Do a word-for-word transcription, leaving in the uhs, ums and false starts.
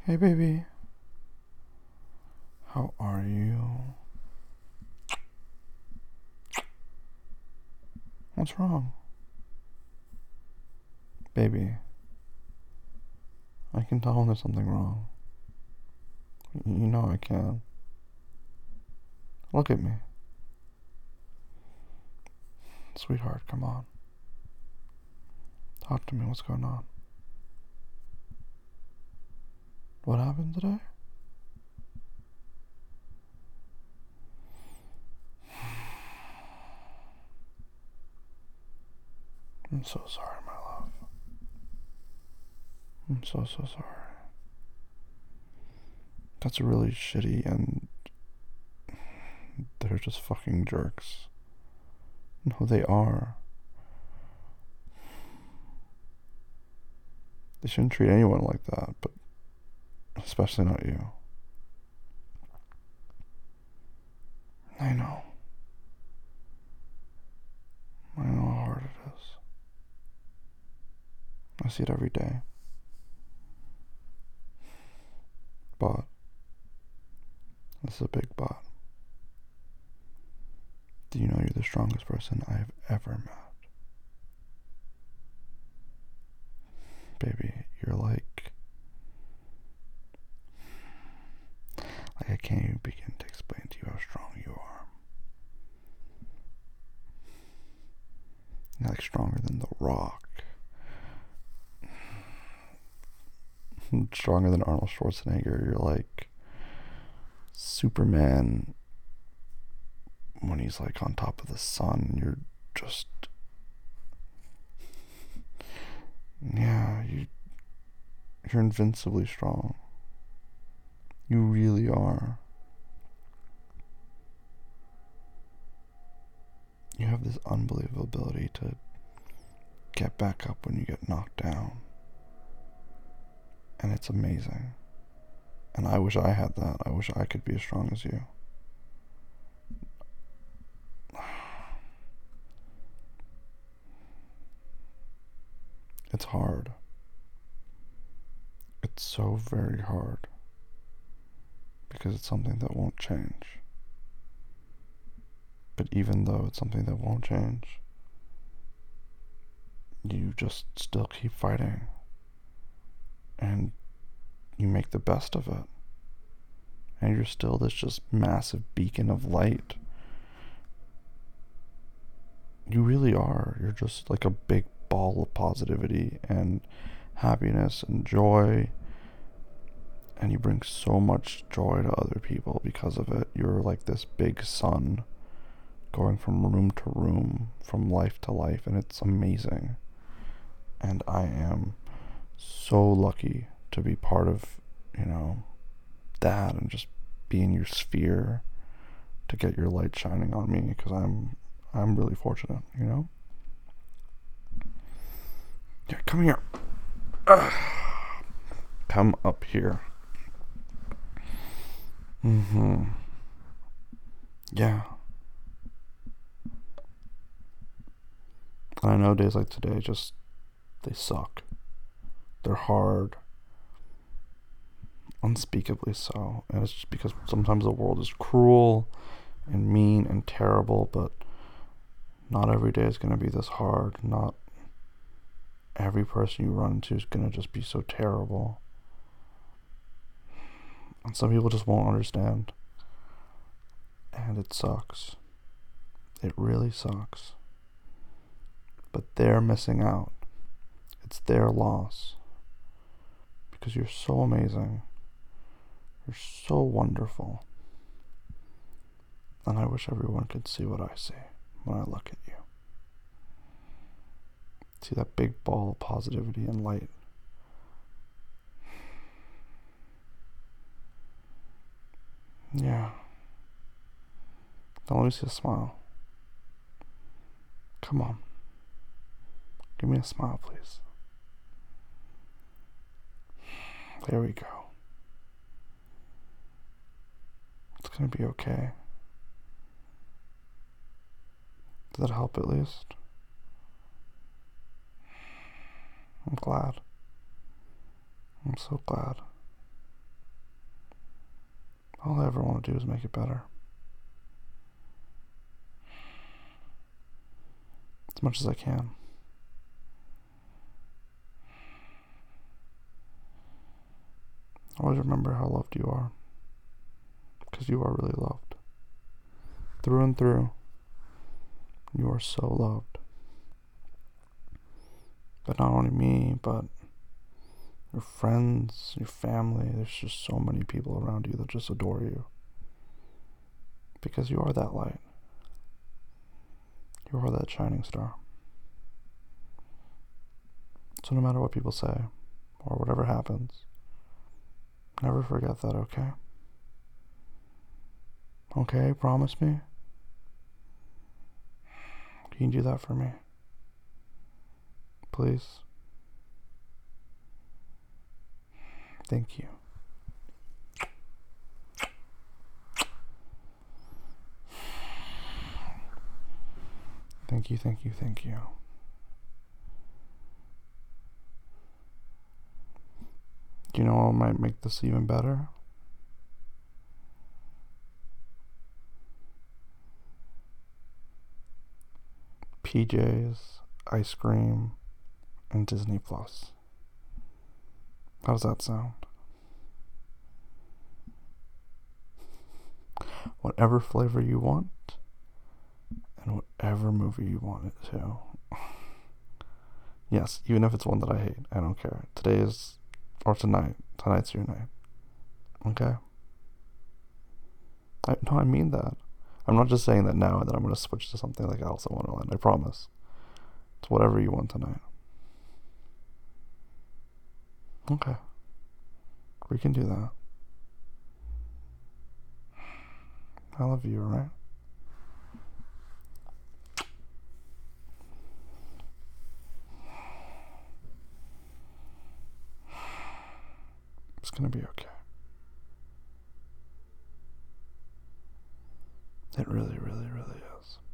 Hey baby, how are you? What's wrong? Baby, I can tell when there's something wrong. You know I can. Look at me. Sweetheart, come on. Talk to me, what's going on? What happened today? I'm so sorry, my love. I'm so, so sorry. That's really shitty, and they're just fucking jerks. No, they are. They shouldn't treat anyone like that, but especially not you. I know. I know how hard it is. I see it every day. But, this is a big but. Do you know you're the strongest person I've ever met? Baby, you're like... Like, I can't even begin to explain to you how strong you are. You're like stronger than The Rock. Stronger than Arnold Schwarzenegger. You're like Superman when he's like on top of the sun. You're just... Yeah, you, you're invincibly strong. You really are. You have this unbelievable ability to get back up when you get knocked down. And it's amazing. And I wish I had that. I wish I could be as strong as you. It's hard. It's so very hard. Because it's something that won't change. But even though it's something that won't change, you just still keep fighting. And you make the best of it. And you're still this just massive beacon of light. You really are. You're just like a big ball of positivity and happiness and joy. And you bring so much joy to other people because of it. You're like this big sun going from room to room, from life to life, and it's amazing. And I am so lucky to be part of, you know, that and just be in your sphere to get your light shining on me, because I'm I'm really fortunate, you know? Yeah, come here. Ugh. Come up here. Mm-hmm. Yeah. I know days like today just, they suck. They're hard. Unspeakably so. And it's just because sometimes the world is cruel and mean and terrible, but not every day is going to be this hard. Not every person you run into is going to just be so terrible. And some people just won't understand. And it sucks. It really sucks. But they're missing out. It's their loss. Because you're so amazing. You're so wonderful. And I wish everyone could see what I see when I look at you. See that big ball of positivity and light. Yeah. Now let me see a smile. Come on. Give me a smile, please. There we go. It's gonna be okay. Does that help at least? I'm glad. I'm so glad. All I ever want to do is make it better. As much as I can. Always remember how loved you are. Because you are really loved. Through and through. You are so loved. But not only me, but your friends, your family. There's just so many people around you that just adore you. Because you are that light. You are that shining star. So no matter what people say, or whatever happens, never forget that, okay? Okay, promise me? Can you do that for me? Please? Thank you. Thank you, thank you, thank you. Do you know what might make this even better? P Js, ice cream, and Disney Plus. How does that sound? Whatever flavor you want, and whatever movie you want it to. Yes, even if it's one that I hate, I don't care. Today is, or tonight, tonight's your night. Okay? I, no, I mean that. I'm not just saying that now and then I'm going to switch to something like Alice in Wonderland. I promise. It's whatever you want tonight. Okay. We can do that. I love you, alright? It's gonna be okay. It really, really, really is.